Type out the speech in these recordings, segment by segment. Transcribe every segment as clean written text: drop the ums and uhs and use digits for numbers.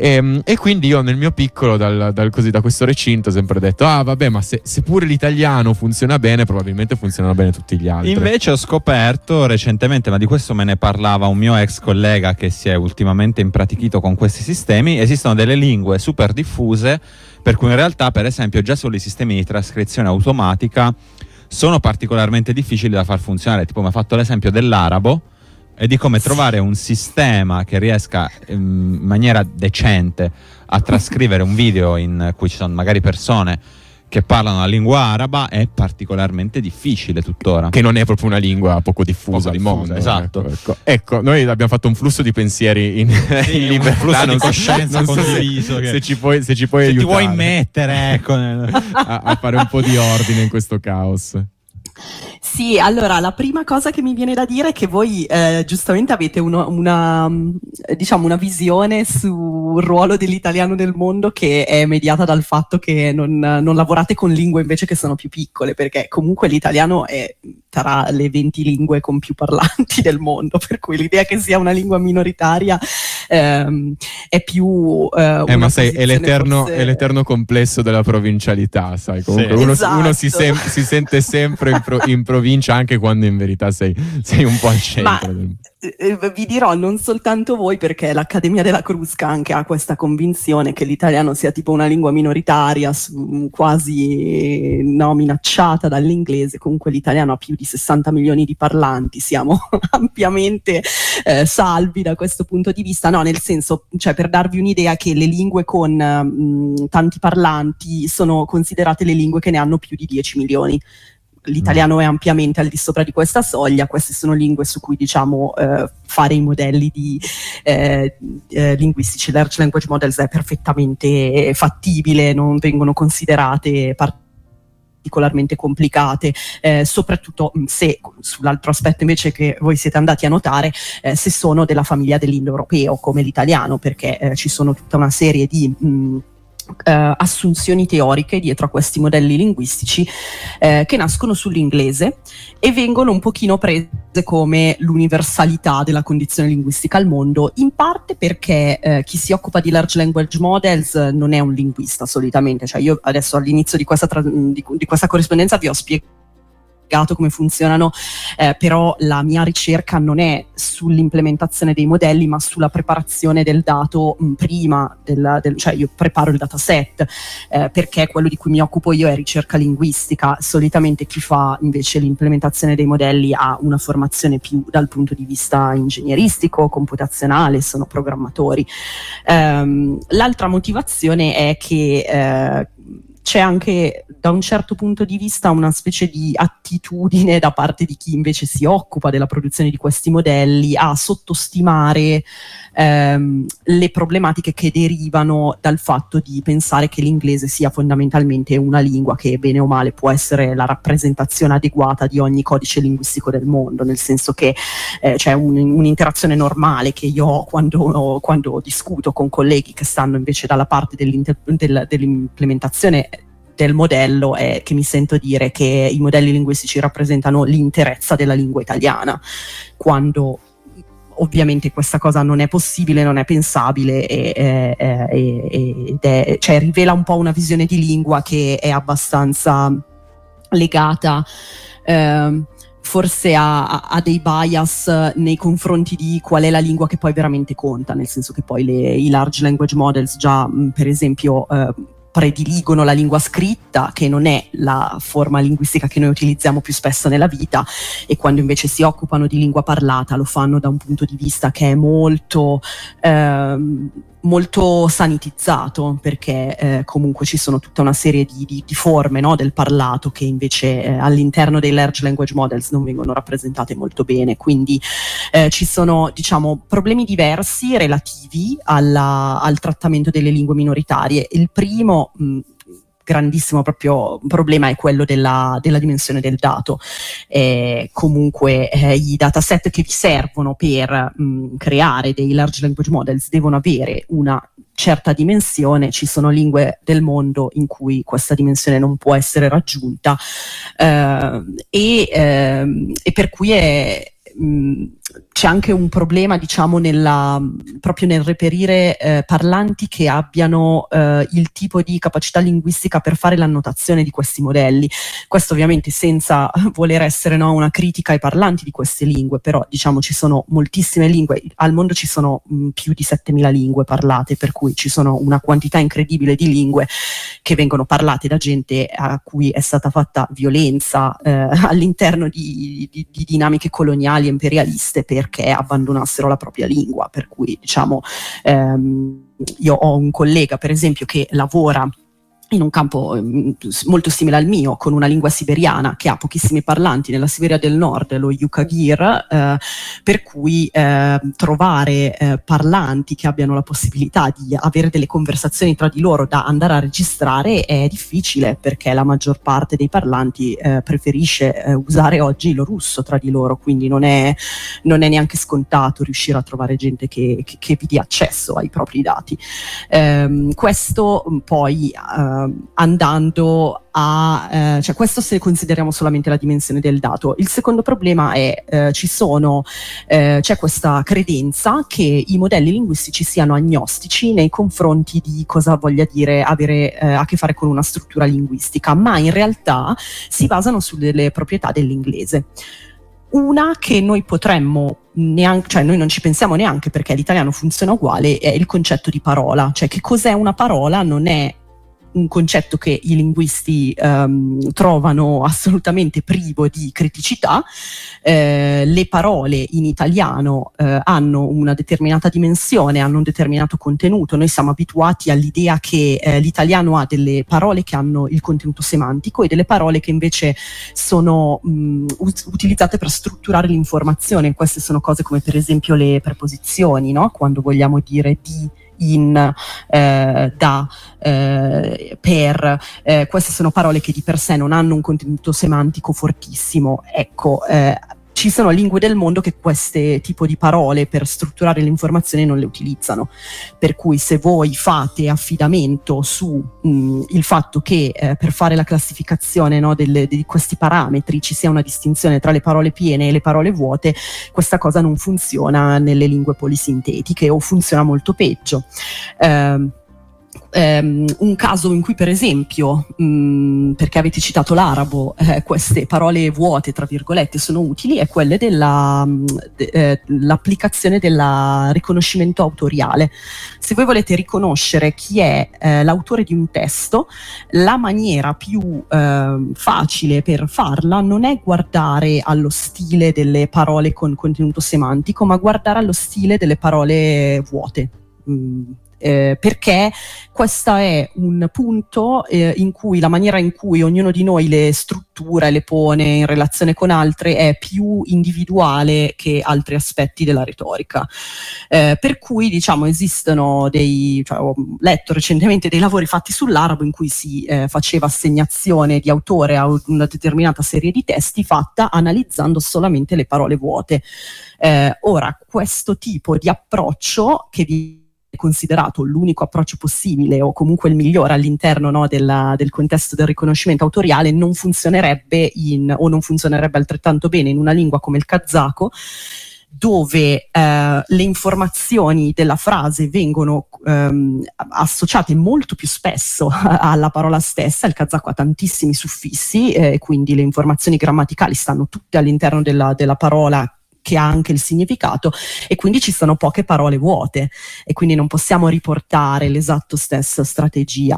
E quindi io nel mio piccolo da questo recinto ho sempre detto: vabbè, ma se pure l'italiano funziona bene, probabilmente funzionano bene tutti gli altri. Invece ho scoperto recentemente, ma di questo me ne parlava un mio ex collega che si è ultimamente impratichito con questi sistemi, esistono delle lingue super diffuse per cui in realtà, per esempio, già solo i sistemi di trascrizione automatica sono particolarmente difficili da far funzionare. Tipo, mi ha fatto l'esempio dell'arabo e di come trovare un sistema che riesca in maniera decente a trascrivere un video in cui ci sono magari persone che parlano la lingua araba è particolarmente difficile tuttora. Che non è proprio una lingua poco diffusa al mondo. Esatto. Ecco, noi abbiamo fatto un flusso di pensieri in libertà, un flusso di coscienza condiviso. Se ci puoi aiutare. Ti vuoi mettere, ecco, a fare un po' di ordine in questo caos. Sì, allora la prima cosa che mi viene da dire è che voi giustamente avete una visione sul ruolo dell'italiano nel mondo che è mediata dal fatto che non lavorate con lingue invece che sono più piccole, perché comunque l'italiano è tra le 20 lingue con più parlanti del mondo, per cui l'idea che sia una lingua minoritaria è più ma sai, è l'eterno complesso della provincialità, sai, comunque sì. uno si sente sempre in provincia, anche quando in verità sei un po' al centro. Vi dirò, non soltanto voi, perché l'Accademia della Crusca anche ha questa convinzione che l'italiano sia tipo una lingua minoritaria, quasi minacciata dall'inglese. Comunque l'italiano ha più di 60 milioni di parlanti, siamo ampiamente salvi da questo punto di vista. No, nel senso, cioè, per darvi un'idea, che le lingue con tanti parlanti sono considerate le lingue che ne hanno più di 10 milioni. L'italiano è ampiamente al di sopra di questa soglia. Queste sono lingue su cui fare i modelli di linguistici, large language models è perfettamente fattibile, non vengono considerate particolarmente complicate, soprattutto se, sull'altro aspetto invece che voi siete andati a notare, se sono della famiglia dell'indoeuropeo come l'italiano, perché ci sono tutta una serie di assunzioni teoriche dietro a questi modelli linguistici che nascono sull'inglese e vengono un pochino prese come l'universalità della condizione linguistica al mondo, in parte perché chi si occupa di large language models non è un linguista solitamente. Cioè, io adesso all'inizio di questa corrispondenza vi ho spiegato come funzionano, però la mia ricerca non è sull'implementazione dei modelli, ma sulla preparazione del dato prima cioè io preparo il dataset, perché quello di cui mi occupo io è ricerca linguistica. Solitamente chi fa invece l'implementazione dei modelli ha una formazione più dal punto di vista ingegneristico, computazionale, sono programmatori. L'altra motivazione è che c'è anche, da un certo punto di vista, una specie di attitudine da parte di chi invece si occupa della produzione di questi modelli a sottostimare le problematiche che derivano dal fatto di pensare che l'inglese sia fondamentalmente una lingua che, bene o male, può essere la rappresentazione adeguata di ogni codice linguistico del mondo, nel senso che c'è un'interazione normale che io ho quando discuto con colleghi che stanno invece dalla parte dell'implementazione del modello, è che mi sento dire che i modelli linguistici rappresentano l'interezza della lingua italiana, quando ovviamente questa cosa non è possibile, non è pensabile, cioè rivela un po' una visione di lingua che è abbastanza legata forse a dei bias nei confronti di qual è la lingua che poi veramente conta, nel senso che poi i large language models già per esempio prediligono la lingua scritta, che non è la forma linguistica che noi utilizziamo più spesso nella vita, e quando invece si occupano di lingua parlata lo fanno da un punto di vista che è molto sanitizzato, perché comunque ci sono tutta una serie di forme, no, del parlato che invece all'interno dei large language models non vengono rappresentate molto bene. Quindi ci sono, diciamo, problemi diversi relativi al trattamento delle lingue minoritarie. Il primo grandissimo proprio problema è quello della dimensione del dato. Comunque i dataset che vi servono per creare dei large language models devono avere una certa dimensione. Ci sono lingue del mondo in cui questa dimensione non può essere raggiunta, e per cui c'è anche un problema, diciamo, proprio nel reperire parlanti che abbiano il tipo di capacità linguistica per fare l'annotazione di questi modelli. Questo ovviamente senza voler essere, no, una critica ai parlanti di queste lingue, però diciamo ci sono moltissime lingue, al mondo ci sono più di 7.000 lingue parlate, per cui ci sono una quantità incredibile di lingue che vengono parlate da gente a cui è stata fatta violenza all'interno di dinamiche coloniali e imperialiste perché abbandonassero la propria lingua. Per cui diciamo io ho un collega per esempio che lavora in un campo molto simile al mio, con una lingua siberiana che ha pochissimi parlanti nella Siberia del Nord, lo Yukagir, per cui trovare parlanti che abbiano la possibilità di avere delle conversazioni tra di loro da andare a registrare è difficile, perché la maggior parte dei parlanti preferisce usare oggi lo russo tra di loro, quindi non è neanche scontato riuscire a trovare gente che vi dia accesso ai propri dati. Questo poi andando a cioè questo se consideriamo solamente la dimensione del dato. Il secondo problema è c'è questa credenza che i modelli linguistici siano agnostici nei confronti di cosa voglia dire avere a che fare con una struttura linguistica, ma in realtà si basano su delle proprietà dell'inglese. Una che noi potremmo cioè noi non ci pensiamo neanche perché l'italiano funziona uguale, è il concetto di parola. Cioè, che cos'è una parola non è un concetto che i linguisti trovano assolutamente privo di criticità. Le parole in italiano hanno una determinata dimensione, hanno un determinato contenuto. Noi siamo abituati all'idea che l'italiano ha delle parole che hanno il contenuto semantico e delle parole che invece sono utilizzate per strutturare l'informazione. Queste sono cose come per esempio le preposizioni, no? Quando vogliamo dire di, in, da, per, queste sono parole che di per sé non hanno un contenuto semantico fortissimo. Ecco, ci sono lingue del mondo che queste tipo di parole per strutturare l'informazione non le utilizzano, per cui se voi fate affidamento su il fatto che per fare la classificazione, no, di questi parametri ci sia una distinzione tra le parole piene e le parole vuote, questa cosa non funziona nelle lingue polisintetiche, o funziona molto peggio. Un caso in cui per esempio, perché avete citato l'arabo, queste parole vuote tra virgolette sono utili, è quelle dell'applicazione del riconoscimento autoriale. Se voi volete riconoscere chi è l'autore di un testo, la maniera più facile per farla non è guardare allo stile delle parole con contenuto semantico, ma guardare allo stile delle parole vuote. Perché questo è un punto in cui la maniera in cui ognuno di noi le struttura e le pone in relazione con altre è più individuale che altri aspetti della retorica. Per cui diciamo esistono ho letto recentemente dei lavori fatti sull'arabo in cui si faceva assegnazione di autore a una determinata serie di testi fatta analizzando solamente le parole vuote. Ora, questo tipo di approccio, che vi considerato l'unico approccio possibile o comunque il migliore all'interno, no, del contesto del riconoscimento autoriale, non funzionerebbe non funzionerebbe altrettanto bene in una lingua come il kazako, dove le informazioni della frase vengono associate molto più spesso alla parola stessa. Il kazako ha tantissimi suffissi, quindi le informazioni grammaticali stanno tutte all'interno della parola, che ha anche il significato, e quindi ci sono poche parole vuote e quindi non possiamo riportare l'esatto stessa strategia.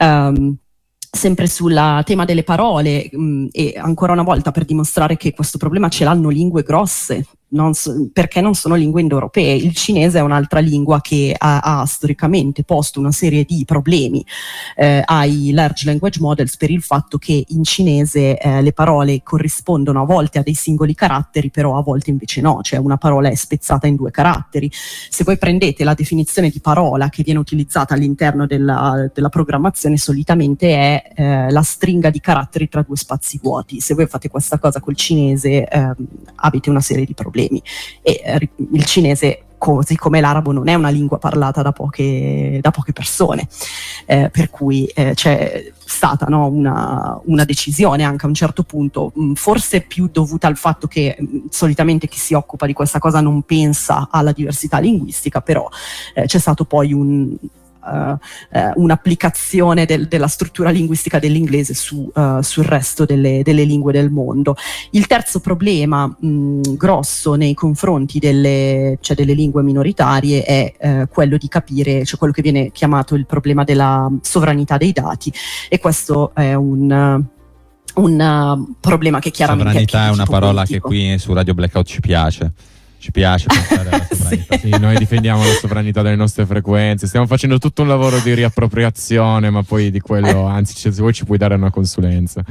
Sempre sul tema delle parole, e ancora una volta per dimostrare che questo problema ce l'hanno lingue grosse, perché non sono lingue indoeuropee. Il cinese è un'altra lingua che ha storicamente posto una serie di problemi ai large language models, per il fatto che in cinese le parole corrispondono a volte a dei singoli caratteri, però a volte invece no, cioè una parola è spezzata in 2 caratteri. Se voi prendete la definizione di parola che viene utilizzata all'interno della programmazione, solitamente è la stringa di caratteri tra 2 spazi vuoti. Se voi fate questa cosa col cinese avete una serie di problemi. E il cinese, così come l'arabo, non è una lingua parlata da poche persone, per cui stata, no, una decisione anche a un certo punto, forse più dovuta al fatto che solitamente chi si occupa di questa cosa non pensa alla diversità linguistica, però c'è stato poi un'applicazione della struttura linguistica dell'inglese sul resto delle lingue del mondo. Il terzo problema grosso nei confronti delle lingue minoritarie è quello di capire, cioè quello che viene chiamato il problema della sovranità dei dati, e questo è un problema che chiaramente sovranità è una parola politico. che qui su Radio Blackout ci piace pensare alla sovranità. Sì, noi difendiamo la sovranità delle nostre frequenze, stiamo facendo tutto un lavoro di riappropriazione, ma poi di quello, anzi, se vuoi ci puoi dare una consulenza.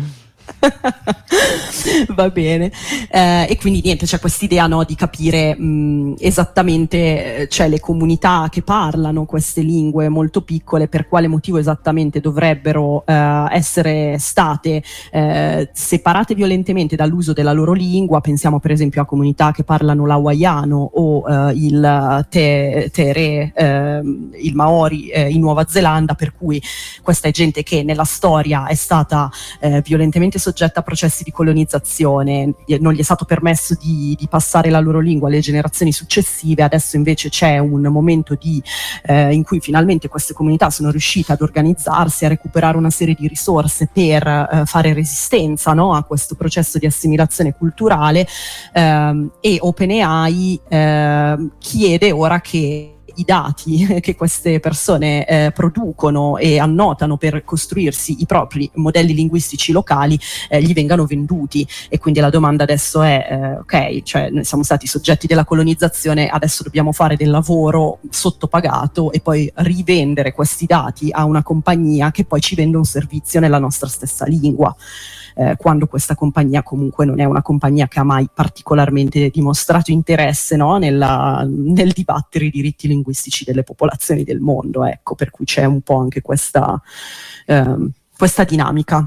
Va bene, e quindi niente, c'è quest'idea, no, di capire esattamente, cioè le comunità che parlano queste lingue molto piccole, per quale motivo esattamente dovrebbero essere state separate violentemente dall'uso della loro lingua. Pensiamo per esempio a comunità che parlano l'hawaiano o il tere, il maori in Nuova Zelanda, per cui questa è gente che nella storia è stata violentemente soggetta a processi di colonizzazione, non gli è stato permesso di passare la loro lingua alle generazioni successive. Adesso invece c'è un momento in cui finalmente queste comunità sono riuscite ad organizzarsi, a recuperare una serie di risorse per fare resistenza, no, a questo processo di assimilazione culturale, e OpenAI chiede ora che i dati che queste persone producono e annotano per costruirsi i propri modelli linguistici locali gli vengano venduti. E quindi la domanda adesso è ok, cioè noi siamo stati soggetti della colonizzazione, adesso dobbiamo fare del lavoro sottopagato e poi rivendere questi dati a una compagnia che poi ci vende un servizio nella nostra stessa lingua, quando questa compagnia comunque non è una compagnia che ha mai particolarmente dimostrato interesse, no, nel dibattere i diritti linguistici delle popolazioni del mondo. Ecco, per cui c'è un po' anche questa dinamica.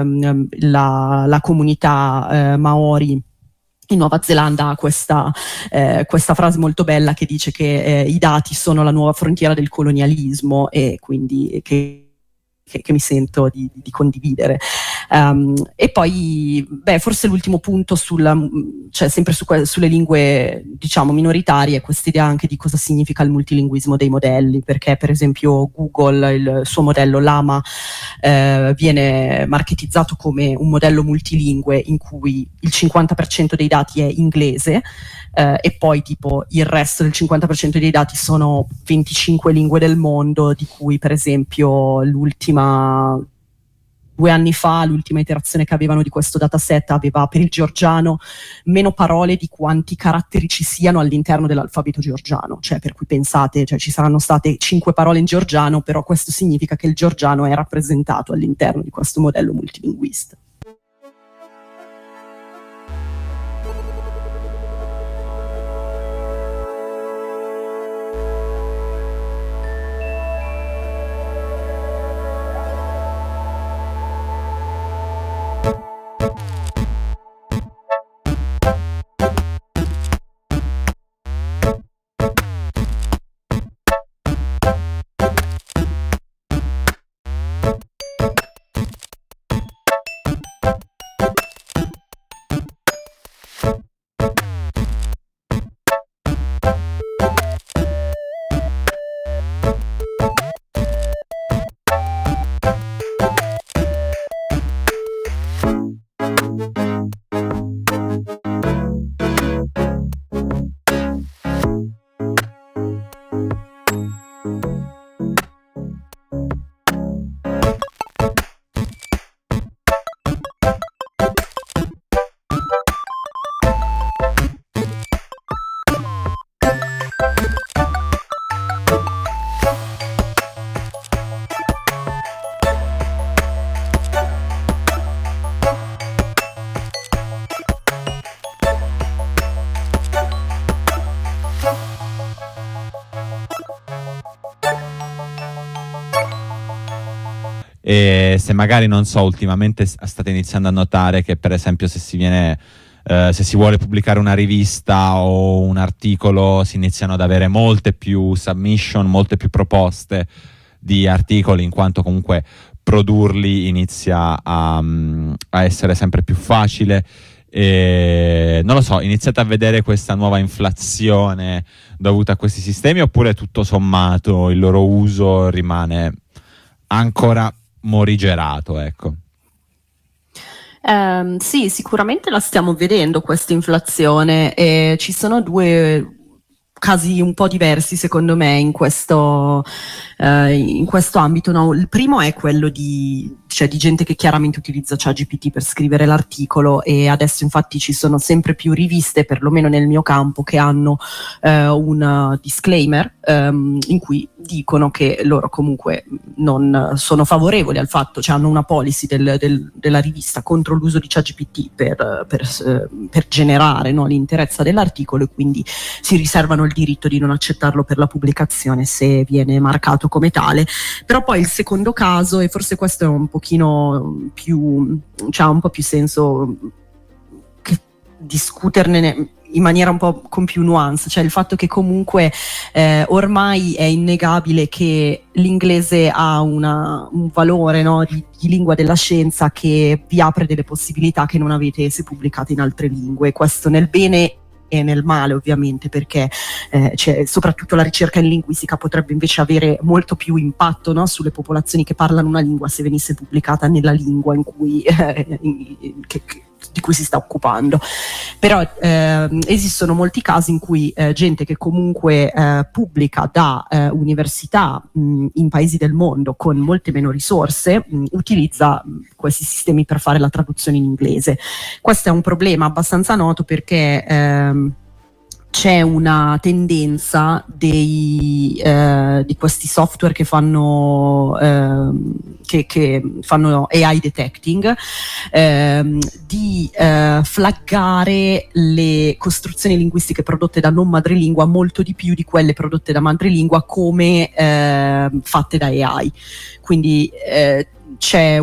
La comunità Maori in Nuova Zelanda ha questa frase molto bella che dice che i dati sono la nuova frontiera del colonialismo, e quindi che mi sento di condividere. E poi forse l'ultimo punto cioè sempre sulle lingue, diciamo, minoritarie, quest'idea anche di cosa significa il multilinguismo dei modelli, perché per esempio Google, il suo modello Llama, viene marketizzato come un modello multilingue in cui il 50% dei dati è inglese, e poi tipo il resto del 50% dei dati sono 25 lingue del mondo, di cui per esempio 2 anni fa l'ultima iterazione che avevano di questo dataset aveva per il georgiano meno parole di quanti caratteri ci siano all'interno dell'alfabeto georgiano, cioè per cui pensate, cioè ci saranno state 5 parole in georgiano, però questo significa che il georgiano è rappresentato all'interno di questo modello multilinguista. E se magari, non so, ultimamente state iniziando a notare che per esempio se si vuole pubblicare una rivista o un articolo, si iniziano ad avere molte più submission, molte più proposte di articoli, in quanto comunque produrli inizia a essere sempre più facile. Non lo so, iniziate a vedere questa nuova inflazione dovuta a questi sistemi, oppure tutto sommato il loro uso rimane ancora morigerato, ecco? Sì, sicuramente la stiamo vedendo questa inflazione, e ci sono due casi un po' diversi secondo me in questo ambito, no? Il primo è quello di gente che chiaramente utilizza ChatGPT per scrivere l'articolo, e adesso infatti ci sono sempre più riviste, perlomeno nel mio campo, che hanno un disclaimer in cui dicono che loro comunque non sono favorevoli al fatto, cioè hanno una policy della rivista contro l'uso di ChatGPT per generare, no, l'interezza dell'articolo, e quindi si riservano il diritto di non accettarlo per la pubblicazione se viene marcato come tale. Però poi il secondo caso, e forse questo è un pochino più, cioè ha un po' più senso che discuterne in maniera un po' con più nuance, cioè il fatto che comunque ormai è innegabile che l'inglese ha un valore, no, di lingua della scienza, che vi apre delle possibilità che non avete se pubblicate in altre lingue. Questo nel bene e nel male, ovviamente, perché soprattutto la ricerca in linguistica potrebbe invece avere molto più impatto, no, sulle popolazioni che parlano una lingua se venisse pubblicata nella lingua in cui di cui si sta occupando. Però esistono molti casi in cui gente che comunque pubblica da università in paesi del mondo con molte meno risorse utilizza questi sistemi per fare la traduzione in inglese. Questo è un problema abbastanza noto, perché c'è una tendenza di questi software che fanno AI detecting di flaggare le costruzioni linguistiche prodotte da non madrelingua molto di più di quelle prodotte da madrelingua come fatte da AI. Quindi c'è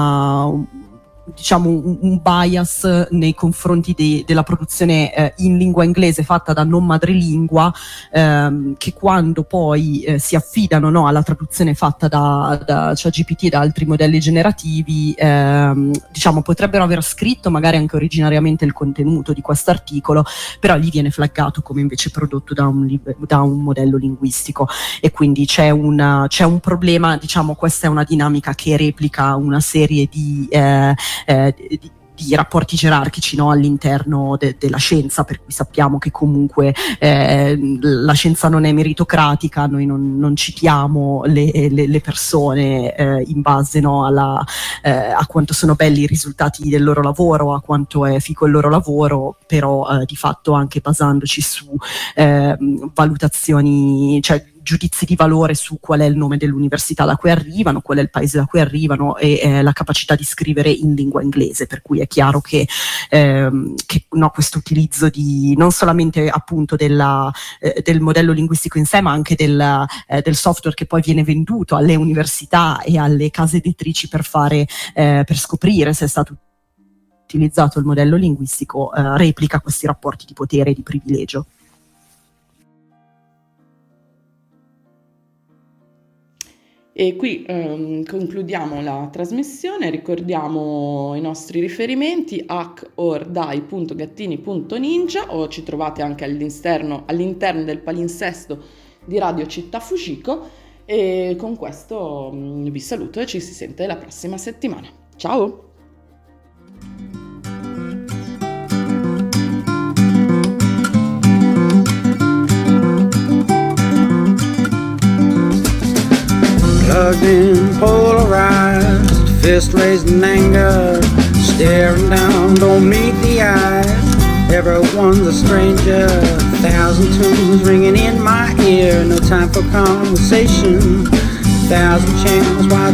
un bias nei confronti della produzione in lingua inglese fatta da non madrelingua, che quando poi si affidano, no, alla traduzione fatta da ChatGPT e da altri modelli generativi, potrebbero aver scritto magari anche originariamente il contenuto di questo articolo, però gli viene flaggato come invece prodotto da un modello linguistico, e quindi c'è un problema. Questa è una dinamica che replica una serie di rapporti gerarchici, no, all'interno della scienza, per cui sappiamo che comunque la scienza non è meritocratica, noi non citiamo le persone in base, no, a quanto sono belli i risultati del loro lavoro, a quanto è fico il loro lavoro, però di fatto anche basandoci su valutazioni, cioè giudizi di valore su qual è il nome dell'università da cui arrivano, qual è il paese da cui arrivano, e la capacità di scrivere in lingua inglese, per cui è chiaro che questo utilizzo non solamente appunto del modello linguistico in sé, ma anche del software che poi viene venduto alle università e alle case editrici per scoprire se è stato utilizzato il modello linguistico, replica questi rapporti di potere e di privilegio. E qui concludiamo la trasmissione, ricordiamo i nostri riferimenti: hackordai.gattini.ninja, o ci trovate anche all'interno del palinsesto di Radio Città Fucico, e con questo vi saluto e ci si sente la prossima settimana. Ciao! Plugged in, polarized, fist raised in anger, staring down, don't meet the eyes. Everyone's a stranger, 1,000 tunes ringing in my ear. No time for conversation, 1,000 channels wide.